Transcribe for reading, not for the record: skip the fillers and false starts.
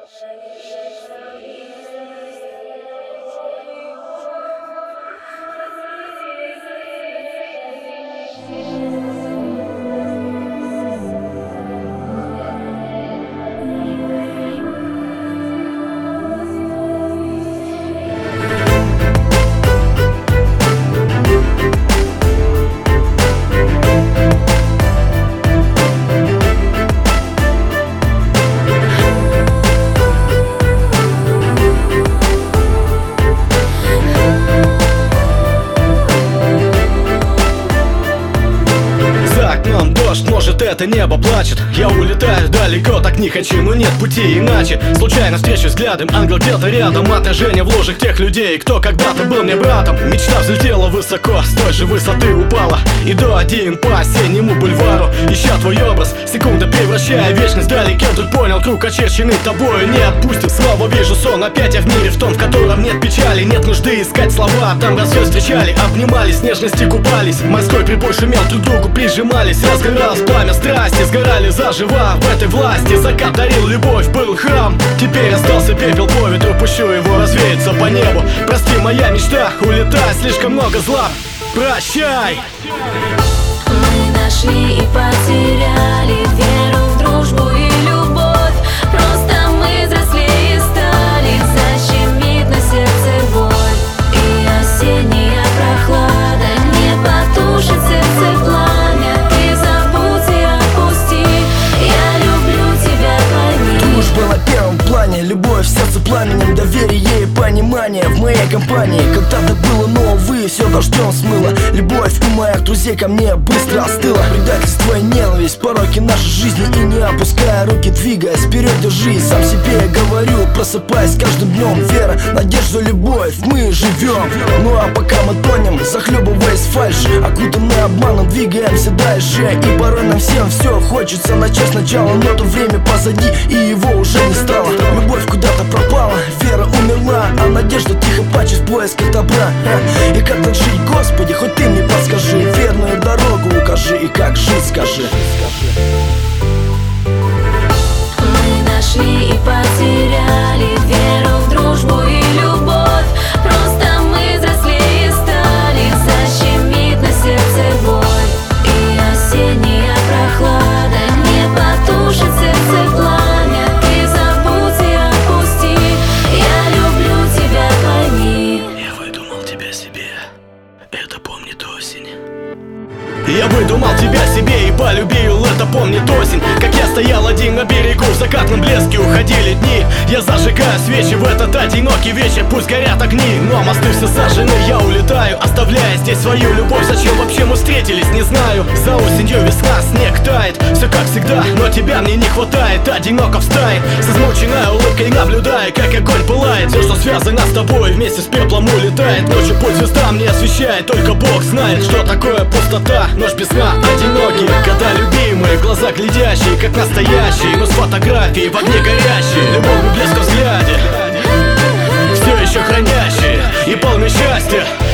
Может, это небо плачет. Я улетаю далеко, так не хочу, но нет пути иначе. Случайно встречу взглядом, ангел где-то рядом. Отражение в ложах тех людей, кто когда-то был мне братом. Мечта взлетела высоко, с той же высоты упала. Иду один по осеннему бульвару, ища твой образ, секунда превращая вечность вдалеке. Тут понял, круг очерченный тобою не отпустит. Снова вижу сон, опять я в мире, в том, в котором нет печали. Нет нужды искать слова, там разве встречали, обнимались, нежности купались. Морской прибой шумел, друг к другу прижимались. Разгоралось пламя страсти, сгорали заживо в этой власти. Закат дарил любовь, был храм. Теперь остался пепел по ветру, пущу его развеяться по небу. Прости, моя мечта, улетай, слишком много зла. Прощай! Мы нашли и потеряли веру в дружбу и любовь. Просто мы взрослее стали, защемит на сердце боль. И осенняя прохлада не потушит сердце пламя. Ты забудь и отпусти, я люблю тебя, пойми. Дружба на первом плане, любовь в сердце пламенем, доверие и понимание в моей компании. Когда-то было, но увы, все дождем смыло. Любовь у моих друзей ко мне быстро остыла. Предательство и ненависть, пороки нашей жизни. И не опуская руки, двигаясь вперед, держись. Сам себе я говорю, просыпаясь каждым днем. Вера, надежда, любовь, мы живем. Ну а пока мы тонем, захлебываясь в фальши, окутанные обманом, двигаемся дальше. И порой нам всем все хочется начать сначала, но то время позади, и его уже не стало. Любовь куда-то пропала, вера умерла, а надежда тихо плачет в поисках добра. И как так жить, Господи, хоть ты мне подскажи, верную дорогу укажи, и как жить, скажи. Мы нашли и потеряли веру в дружбу и любовь. Просто мы взрослее стали, защемит на сердце боль. И осенняя прохлада не потушит сердце пламя. Ты забудь и отпусти, я люблю тебя, пойми. Я выдумал тебя себе, это помнит осень. Я выдумал тебя себе и полюбил, это помнит осень. Как я стоял один на берегу, в закатном блеске уходили дни. Я зажигаю свечи в этот одинокий вечер, пусть горят огни, но мосты все сожжены. Я улетаю, оставляя здесь свою любовь. Зачем вообще мы встретились, не знаю. За осенью весна, снег тает, все как всегда, но тебя мне не хватает. Одиноко в стае, с измученной улыбкой наблюдая, как огонь пылает. Все, что связано с тобой, вместе с пеплом улетает. Ночью путь звездам не освещает, только Бог знает, что такое пустота. Ночь без сна, одинокие, когда любимые, глаза глядящие, как настоящие, но с фотографией в огне горящие. Любовь и блеск в взгляде, все еще хранящие и полный счастья.